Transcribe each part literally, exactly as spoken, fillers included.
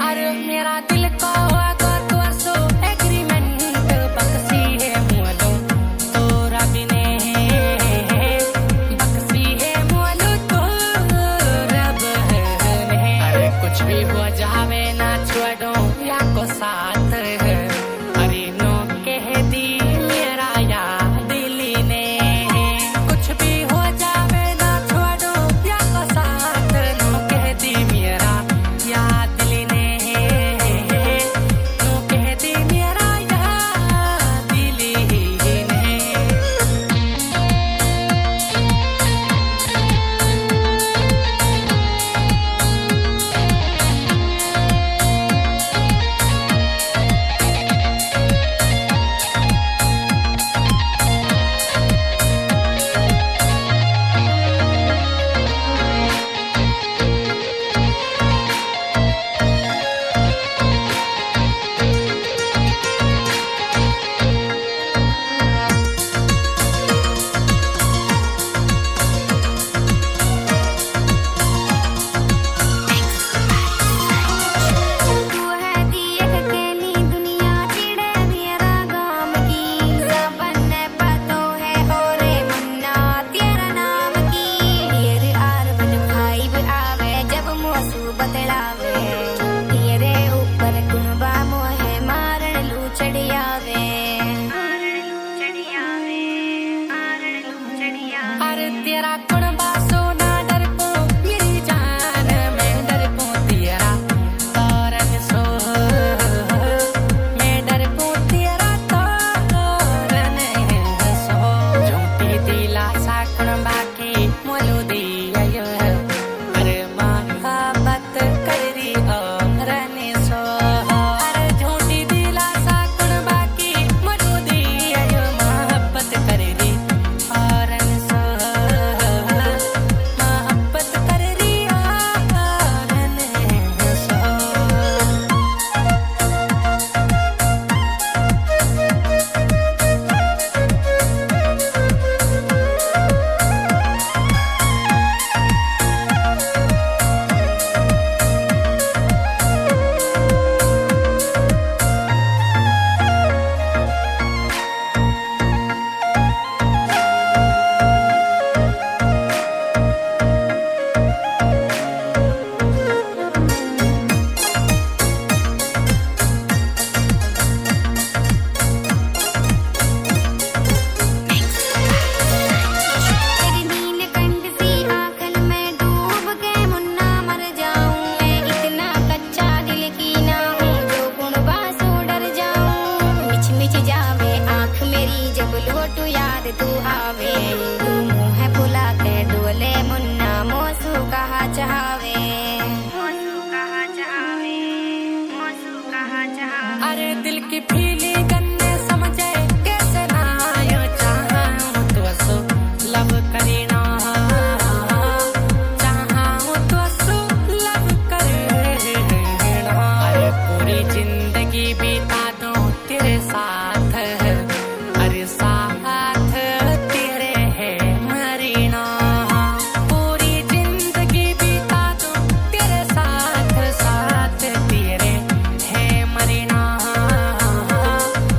अरे मेरा दिल को अगर तो सो एग्रीमेंट बक्सी है मुअलो तोरा बिने बक्सी है मुअलो तो रब है। अरे कुछ भी हो जावे ना छोड़ो या को साथ है। अरे नो कह दी मेरा या दिली ने कुछ भी हो जावे ना छोड़ो या को साथ नो कह दी मेरा या दिली ने नो कह दी मेरा या दिली ने। तू है दिए अकेली दुनिया चिड़े मेरा गाम की सबन पतो है ओरे मुन्ना तेरा नाम की तेरे आर बन भाई आवे जब मोसू बतलावे तेरे ऊपर कुनबा मोहे मारण लू चढ़ी आवे मारण लू चढ़ी आवे मारण लू चढ़ी आवे। अरे तेरा कुणबा सोना डर को मेरी जान मैं डर को तेरा तोरन सो मैं डर को तेरा तोरन सो झूठी दिला सा कुणबा की मोलो दिया अरे मोहब्बत करी और रने सो। अरे झूठी दिला सा कुणबा की मोलो दिया मोहब्बत करी और रने सो मोहब्बत करी और रने सो। तेरी नीलकंठ सी आंखन में डूब के मुन्ना मर जाऊं मैं इतना कच्चा दिल की ना हूँ जो कुणबा सो डर जाऊं। मिच मिच जावे आंख मेरी जब लोटू याद तू आवे तू मुँह फुला के डोले मुन्ना मोसू कहा चाहवे मोसू कहा चाहवे मोसू कहा चाहवे। अरे दिल की फीली गन्ने समझे कैसे ना यो चाहूं तो सो लब करीना चाहूं तो सो लब करीना। अरे पूरी जिंदगी बिता दूं तेरे साथ अरे साथ तेरे है मरीना। पूरी जिंदगी बिता दूं तेरे साथ साथ तेरे है मरीना।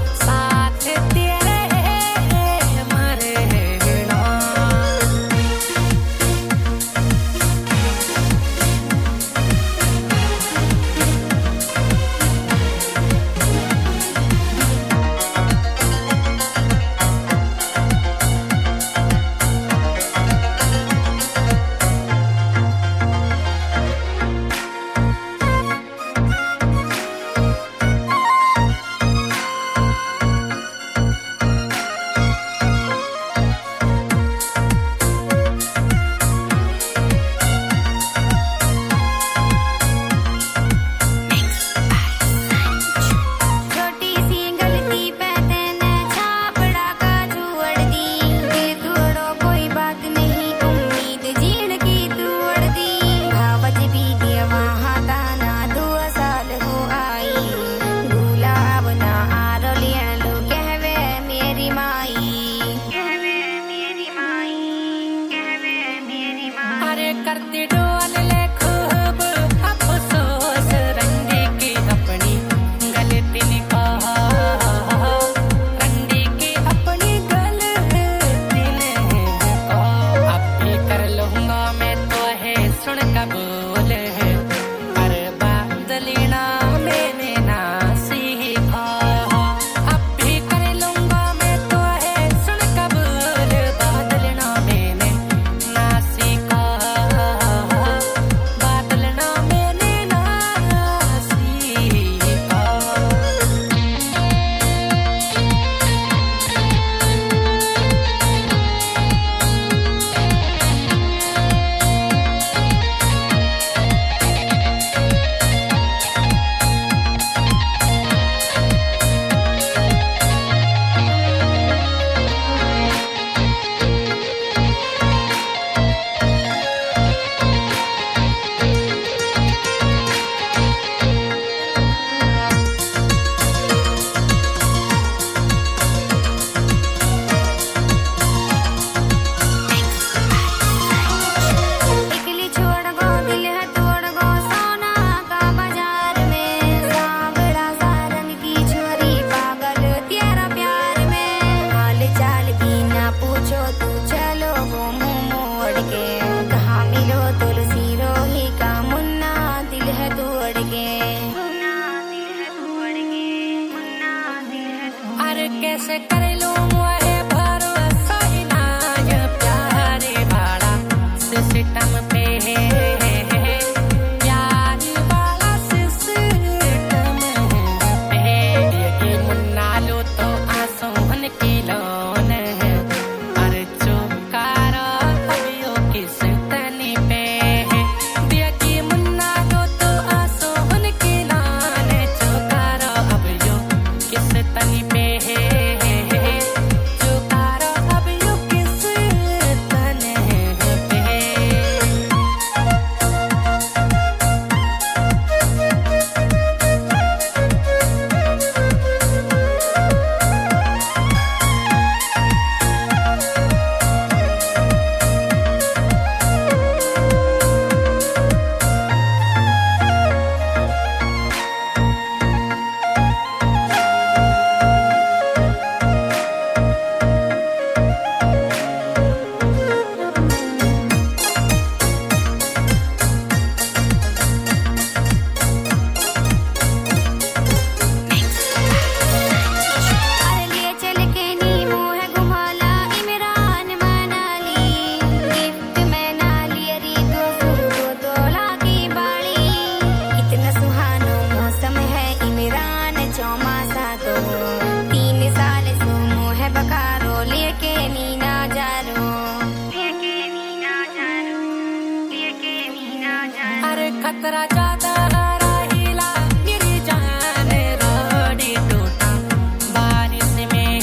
जरा ज्यादा रहीला मेरी जान रोडी टूटा बारिश में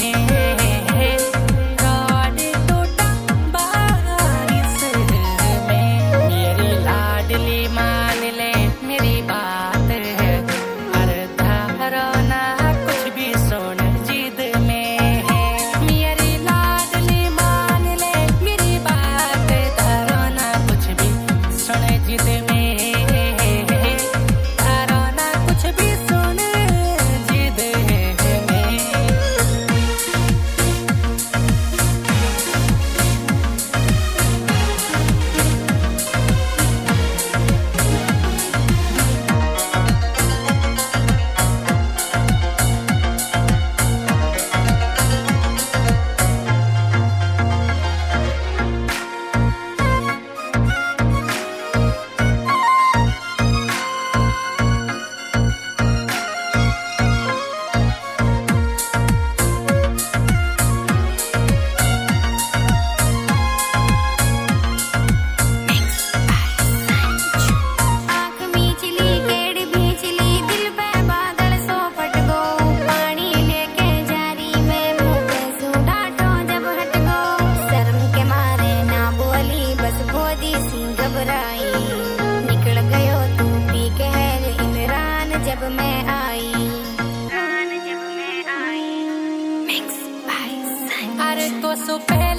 रोडी टूटा बारिश में मेरी लाडली मान ले मेरी बात है अर्धा रोना कुछ भी सुन जिद में है मेरी लाडली मान ले मेरी बात रोना कुछ भी सुन जिद में रोना कुछ भी सुन जिद में आँख मीचली केड़ भींचली दिल पे बादल सो फट गो पानी लेके जारी में मुँह पे सू डांटो जब हट गो शर्म के मारे ना बोली बस भोदी सी घबराई निकल गयो तू पी के हैर इमरान जब मैं आई जब मैं आई मिक्स बाय अरे तो सो पहले